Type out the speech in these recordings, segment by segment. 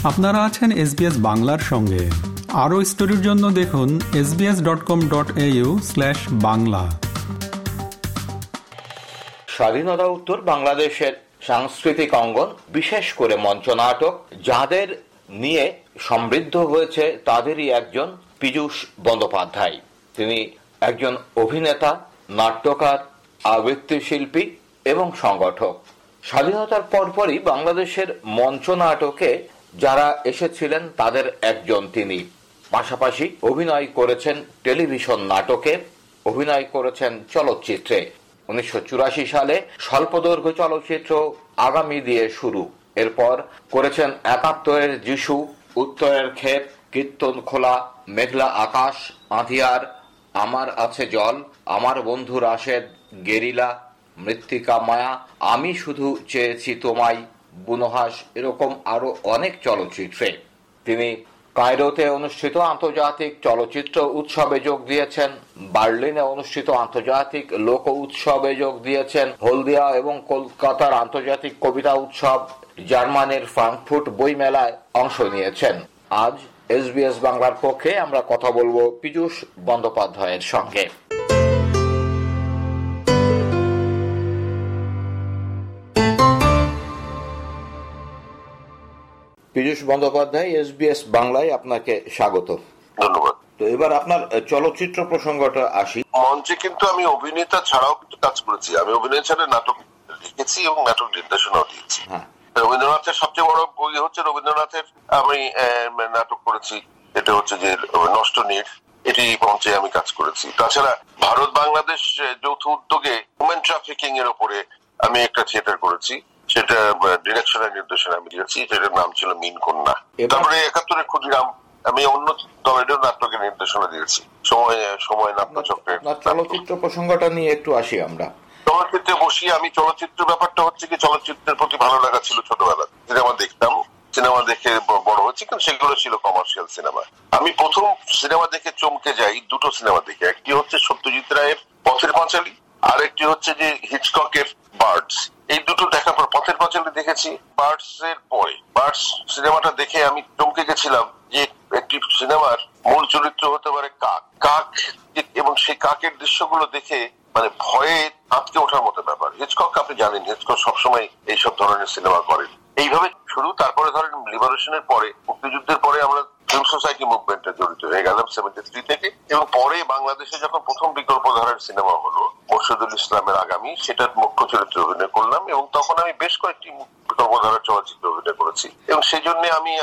আপনারা আছেন SBS বাংলার সঙ্গে। আরও স্টোরির জন্য দেখুন sbs.com.au/বাংলা। স্বাধীনতা উত্তর বাংলাদেশের সাংস্কৃতিক অঙ্গন, বিশেষ করে মঞ্চনাটক যাদের নিয়ে সমৃদ্ধ হয়েছে তাদেরই একজন পীযূষ বন্দ্যোপাধ্যায়। তিনি একজন অভিনেতা, নাট্যকার, আবৃত্তি শিল্পী এবং সংগঠক। স্বাধীনতার পরপরই বাংলাদেশের মঞ্চনাটকে যারা এসেছিলেন তাদের একজন তিনি। পাশাপাশি অভিনয় করেছেন টেলিভিশন নাটকে, অভিনয় করেছেন চলচ্চিত্রে। 1984 সালে স্বল্পদৈর্ঘ্য চলচ্চিত্র আগামী দিয়ে শুরু, এরপর করেছেন 71-এর যিশু, উত্তরের ক্ষেত, কীর্তন খোলা, মেঘলা আকাশ, আঁধিয়ার, আমার আছে জল, আমার বন্ধু রাশেদ, গেরিলা, মৃত্তিকা মায়া, আমি শুধু চেয়েছি তোমায়, বুনোহাস, এরকম আরো অনেক চলচ্চিত্রে। তিনি কায়রোতে অনুষ্ঠিত আন্তর্জাতিক চলচ্চিত্র উৎসবে যোগ দিয়েছেন, বার্লিনে অনুষ্ঠিত আন্তর্জাতিক লোক উৎসবে যোগ দিয়েছেন, হলদিয়া এবং কলকাতার আন্তর্জাতিক কবিতা উৎসব, জার্মানির ফ্রাঙ্কফুর্ট বইমেলায় অংশ নিয়েছেন। আজ SBS বাংলার পক্ষে আমরা কথা বলবো পীযূষ বন্দ্যোপাধ্যায়ের সঙ্গে। পীযূষ বন্দ্যোপাধ্যায়, SBS বাংলায় আপনাকে স্বাগত। ধন্যবাদ। তো এবার আপনার চলচ্চিত্র প্রসঙ্গটা আসি। মঞ্চে কিন্তু আমি অভিনেতা ছাড়াও কিন্তু কাজ করেছি। আমি অভিনয় ছাড়া নাটক লিখেছি এবং নাটক নির্দেশনাও দিয়েছি। রবীন্দ্রনাথের সবচেয়ে বড় বই হচ্ছে রবীন্দ্রনাথের আমি নাটক করেছি, এটা হচ্ছে যে নষ্ট নীড়, এটি মঞ্চে আমি কাজ করেছি। তাছাড়া ভারত বাংলাদেশ যৌথ উদ্যোগে ওমেন ট্রাফিকিং এর উপরে আমি একটা থিয়েটার করেছি, সেটা ডিরেকশনের নির্দেশনা আমি দিয়েছি, সেটার নাম ছিল মিন কন্যা। তারপরে 71-এর ক্ষুদিরাম আমি অন্য দলেরও নাটকের নির্দেশনা দিয়েছি, সময় নাট্যচক্রের। চলচ্চিত্র প্রসঙ্গটা নিয়ে একটু আসি আমরা। চলচ্চিত্রে বসি আমি। চলচ্চিত্র ব্যাপারটা হচ্ছে কি, চলচ্চিত্রের প্রতি ভালো লাগা ছিল ছোটবেলা, সিনেমা দেখতাম, সিনেমা দেখে বড় হয়েছি, কিন্তু সেগুলো ছিল কমার্শিয়াল সিনেমা। আমি প্রথম সিনেমা দেখে চমকে যাই দুটো সিনেমা দেখে, একটি হচ্ছে সত্যজিৎ রায়ের পথের পাঁচালী, আর একটি হচ্ছে যে হিচককের বার্ডস। এই দুটো দেখার পর, পথের পাঁচালী দেখেছি, বার্ডস এর পরে, বার্ডস সিনেমাটা দেখে আমি চমকে গেছিলাম যে একটি সিনেমার মূল চরিত্র হতে পারে কাক, এবং সেই কাকের দৃশ্যগুলো দেখে মানে ভয়ে আটকে ওঠার মতো ব্যাপার। হিচকক আপনি জানেন, হিচকক সবসময় এইসব ধরনের সিনেমা করেন। এইভাবে শুরু। তারপরে ধরেন লিবারেশনের পরে, মুক্তিযুদ্ধের পরে আমরা ফিল্ম সোসাইটি মুভমেন্টে জড়িত হয়ে গেলাম 73 থেকে, এবং পরে বাংলাদেশে যখন প্রথম বিকল্প ধারার সিনেমা হলো মোরশেদুল ইসলামের আগামী, সেটার মুখ্য চরিত্রে অভিনয় করলাম, এবং তখন আমি বেশ কয়েকটি বিকল্প ধারার চলচ্চিত্র অভিনয় করেছি, এবং সেই জন্য আমি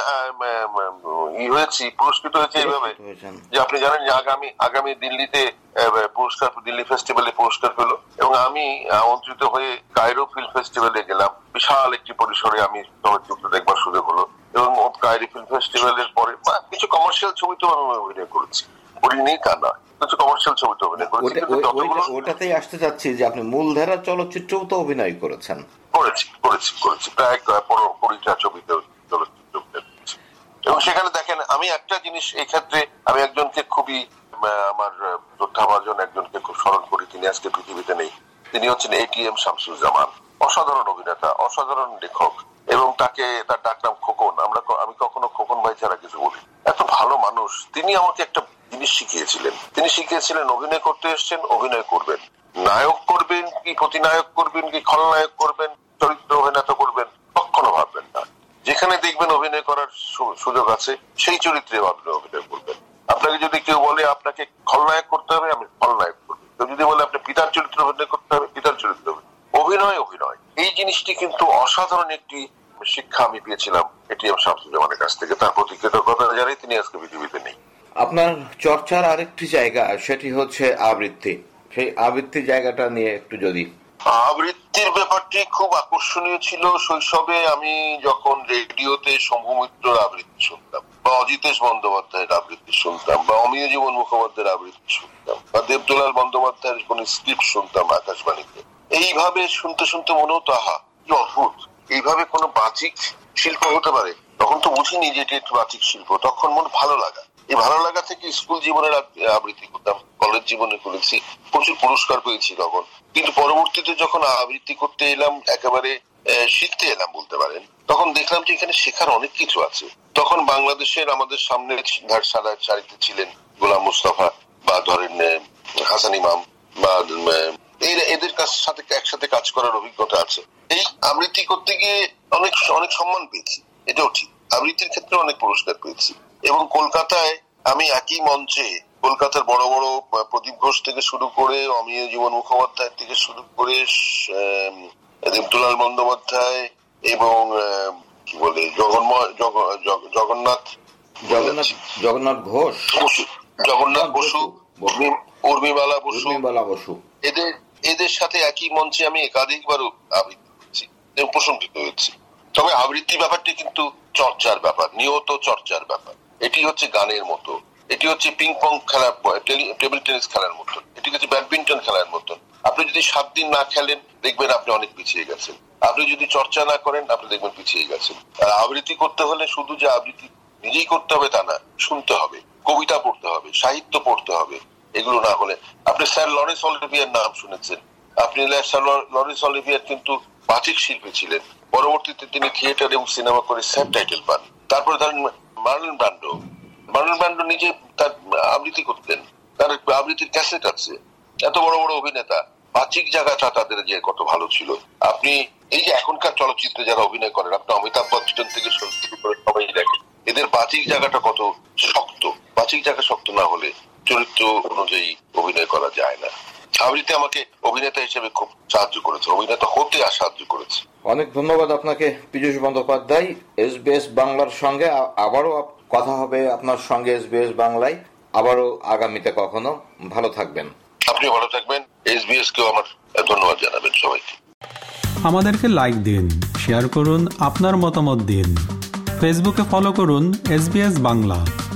হয়েছি, পুরস্কৃত হয়েছি এইভাবে যে আপনি জানেন যে আগামী দিল্লিতে পুরস্কার, দিল্লি ফেস্টিভ্যালে পুরস্কার পেল, এবং আমি আমন্ত্রিত হয়ে কায়রো ফিল্ম ফেস্টিভ্যালে গেলাম। বিশাল একটি পরিসরে আমি চলচ্চিত্র দেখবার সুযোগ হলো, এবং কায়রো ফিল্ম ফেস্টিভ্যালের পরে কিছু কমার্শিয়াল ছবিতেও আমি অভিনয় করেছি, করিনি তা না, কিছু কমার্শিয়াল ছবিতে অভিনয় করেছি। ওটাতেই আসতে চাচ্ছি যে আপনি মূলধারা চলচ্চিত্রেও তো অভিনয় করেছেন। করেছি প্রায় 20টা ছবিতে চলচ্চিত্র করেছি, এবং সেখানে দেখেন আমি একটা জিনিস এই ক্ষেত্রে, আমি একজনকে খুবই, আমার শ্রদ্ধাভাজন একজনকে খুব স্মরণ করি, তিনি আজকে পৃথিবীতে নেই। তিনি হচ্ছেন ATM শামসুজ্জামান। অসাধারণ অভিনেতা, অসাধারণ লেখক, এবং তার ডাকনাম খোকন। আমি কখনো খোকন ভাই ছাড়া কিছু বলি। এত ভালো মানুষ। তিনি আমাকে একটা জিনিস শিখিয়েছিলেন। তিনি শিখিয়েছিলেন অভিনয় করতে এসছেন, অভিনয় করবেন, নায়ক করবেন কি প্রতিনায়ক করবেন কি খলনায়ক করবেন, চরিত্র অভিনেতা করবেন, কখনো ভাববেন না। যেখানে দেখবেন অভিনয় করার সুযোগ আছে সেই চরিত্রে আপনি অভিনয় করবেন। আপনাকে যদি কেউ বলে আপনাকে খলনায়ক করতে হবে, আমি খলনায়ক করবো। কেউ যদি বলে আপনি পিতার চরিত্রে অভিনয় করতে হবে, পিতার চরিত্রে অভিনয়। এই জিনিসটি কিন্তু অসাধারণ একটি শিক্ষা আমি পেয়েছিলাম ATM শামসুজ্জামানের কাছ থেকে। তার প্রতি কৃতজ্ঞতা জানাই, তিনি আজকে পৃথিবীতে নেই। আপনার চর্চার আরেকটি জায়গা, সেটি হচ্ছে আবৃত্তি। সেই আবৃত্তি জায়গাটা নিয়ে একটু যদি। আবৃত্তির ব্যাপারটি খুব আকর্ষণীয় ছিল। শৈশবে আমি যখন রেডিওতে শম্ভু মিত্রর আবৃত্তি শুনতাম, বা অজিতেশ বন্দ্যোপাধ্যায়ের আবৃত্তি শুনতাম, বা অমিয় জীবন মুখোপাধ্যায়ের আবৃত্তি শুনতাম, বা দেবদুলাল বন্দ্যোপাধ্যায়ের কোন স্ক্রিপ্ট শুনতাম আকাশবাণীতে, এইভাবে শুনতে শুনতে মনে হতো আহা কি অদ্ভুত, এইভাবে কোনো বাচিক শিল্প হতে পারে। তখন তো বুঝিনি যে এটি একটি বাচিক শিল্প। তখন মনে ভালো লাগা, এই ভালো লাগা থেকে স্কুল জীবনের আবৃত্তি করতাম, কলেজ জীবনে করেছি, প্রচুর পুরস্কার পেয়েছি তখন। কিন্তু পরবর্তীতে যখন আবৃত্তি করতে এলাম, একেবারে শিখতে এলাম বলতে পারেন, তখন দেখলাম যে এখানে শেখার অনেক কিছু আছে। তখন বাংলাদেশের আমাদের সামনে সারিতে ছিলেন গোলাম মুস্তাফা বা ধরেন হাসান ইমাম বা এদের সাথে একসাথে কাজ করার অভিজ্ঞতা আছে। এই আবৃত্তি করতে গিয়ে অনেক অনেক সম্মান পেয়েছি, এটাও ঠিক। আবৃত্তির ক্ষেত্রে অনেক পুরস্কার পেয়েছি এবং কলকাতায় আমি একই মঞ্চে কলকাতার বড় বড় প্রদীপ ঘোষ থেকে শুরু করে অমিয় জীবন মুখোপাধ্যায় থেকে শুরু করে দেবদুলাল বন্দ্যোপাধ্যায় এবং কি বলে জগন্নাথ ঘোষ, জগন্নাথ বসু, উর্মিমালা বসু, এদের সাথে একই মঞ্চে আমি একাধিকবার আবৃত্তি করেছি এবং প্রশংসিত হয়েছি। তবে আবৃত্তি ব্যাপারটি কিন্তু চর্চার ব্যাপার, নিয়ত চর্চার ব্যাপার। এটি হচ্ছে গানের মতো, এটি হচ্ছে পিং পং খেলা, টেবিল টেনিস খেলার মতন, এটি হচ্ছে ব্যাডমিন্টন খেলার মতন। আপনি যদি 7 দিন না খেলেন দেখবেন আপনি অনেক পিছিয়ে গেছেন, আপনি যদি চর্চা না করেন আপনি দেখবেন পিছিয়ে গেছেন। আর আবৃত্তি করতে হলে শুধু যে আবৃত্তি নিজেই করতে হবে তা না, শুনতে হবে, কবিতা পড়তে হবে, সাহিত্য পড়তে হবে। এগুলো না হলে, আপনি স্যার লরেন্স অলিভিয়ার নাম শুনেছেন, আপনি স্যার লরেন্স অলিভিয়ার কিন্তু বাচিক শিল্পী ছিলেন, পরবর্তীতে তিনি থিয়েটার এবং সিনেমা করে সাবটাইটেল পান। তারপরে ধরেন মার্লন ব্র্যান্ডো নিজে তার আবৃত্তি করতেন, তার আবৃত্তির ক্যাসেট আছে। এত বড় বড় অভিনেতা, বাচিক জায়গাটা তাদের যে কত ভালো ছিল। আপনি এই যে এখনকার চলচ্চিত্রে যারা অভিনয় করেন, আপনি অমিতাভ বচ্চন থেকে শুরু করে সবাই দেখেন, এদের বাচিক জায়গাটা কত শক্ত। বাচিক জায়গা শক্ত না হলে চরিত্র অনুযায়ী অভিনয় করা যায় না। আবৃত্তি আমাকে অভিনেতা হিসেবে খুব সাহায্য করেছে, অভিনেতা হতে সাহায্য করেছে। অনেক ধন্যবাদ আপনাকে পীযূষ বন্দ্যোপাধ্যায়। SBS বাংলার সঙ্গে আবারও কথা হবে আপনার সঙ্গে SBS বাংলায়, আবারও আগামীতে কখনো। ভালো থাকবেন। আপনি ভালো থাকবেন। SBS কেও আমার ধন্যবাদ জানাবেন সবাইকে। আমাদেরকে লাইক দিন, শেয়ার করুন, আপনার মতামত দিন। ফেসবুকে ফলো করুন SBS বাংলা।